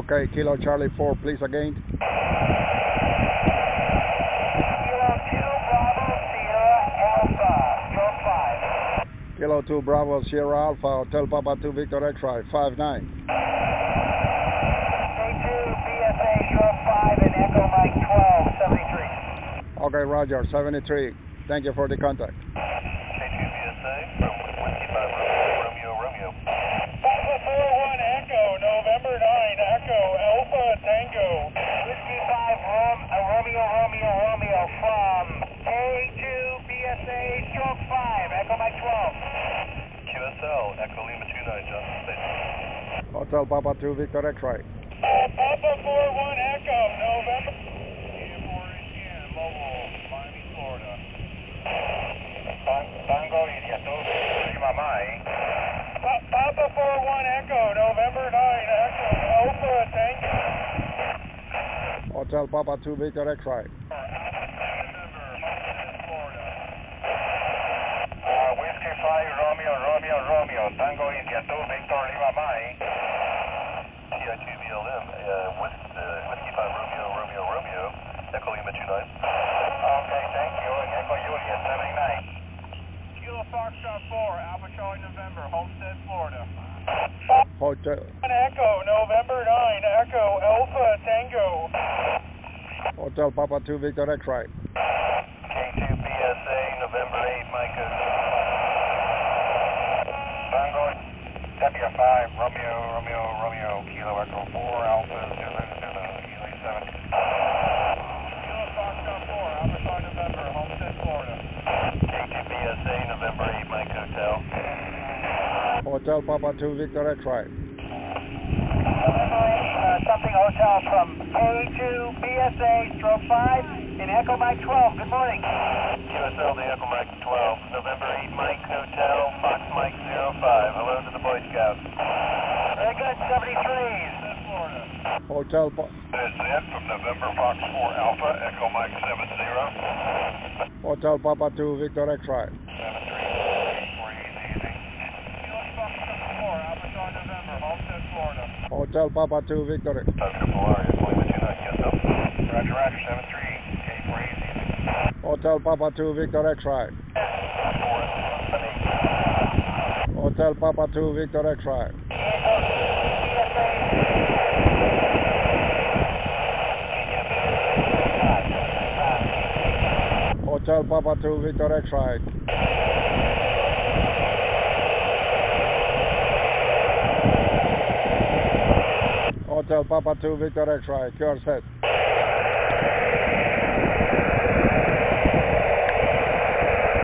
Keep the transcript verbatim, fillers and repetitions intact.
Okay, Kilo Charlie four, please again. Kilo two Bravo Sierra Alpha, Hotel Papa two Victor X-Ray, five nine. K two B S A Stroke five and Echo Mike twelve, seventy-three. Okay, Roger, seventy-three. Thank you for the contact. K two B S A, Whiskey five Romeo, Romeo. Papa four one Echo, November nine, Echo, Alpha Tango. Whiskey five Rom uh, Romeo, Romeo, Romeo from K two B S A Stroke five, Echo Mike twelve. Q S L, Echo Lima two nine, Johnson Station. Hotel Papa two Victor X-Ray. Papa four one Echo, November. Mobile, Miami, Florida. Tango India, Lima Mai. Papa four one Echo, November nine, Echo, Alpha Tango. Hotel Papa two Victor X-Ray. Whiskey five Romeo, Romeo, Romeo, Tango India, two Victor Lima Mai. T I two B L M, uh, Whis uh, Whiskey five Romeo, Romeo, Romeo, Echo Lima two nine. Okay, thank you, and Echo Julia, seventy-nine. Kilo Foxtrot four, Alpha Charlie November, Homestead, Florida. Hotel. Echo, November nine, Echo, Alpha Tango. Hotel Papa two Victor X-Ray. K two B S A, November eight, Micah. Tango, W five, Romeo, Romeo, Romeo, Kilo Echo four, Alpha, Zulu, Zulu, Ely seven. Kilo Foxtrot four, Alpha Charlie November, Homestead, Florida. K two B S A, November eight, Mike Hotel. Hotel Papa two Victor X-Ray. Uh, something hotel from K two B S A Stroke five in Echo Mike twelve. Good morning. Q S L, the Echo Mike twelve, November eight, Mike Hotel, Fox Mike zero five. Hello to the Boy Scouts. Very good, seventy-threes. Florida. Hotel pa This is Ed from November Fox four Alpha, Echo Mike seven zero. Hotel Papa two Victor X-Ray. seven three, four easy, easy. Kilo Foxtrot four, Alpha Charlie November, Homestead, Florida. Hotel Papa two Victor. Oscar Polaria, Echo Lima two nine, Q S L. Roger, Roger, seven three, eight four easy, easy. Hotel Papa two Victor X-Ray. Hotel Papa two Victor X-Ray. Hotel Papa two Victor X-Ray. Hotel Papa two Victor X-Ray. Cure set.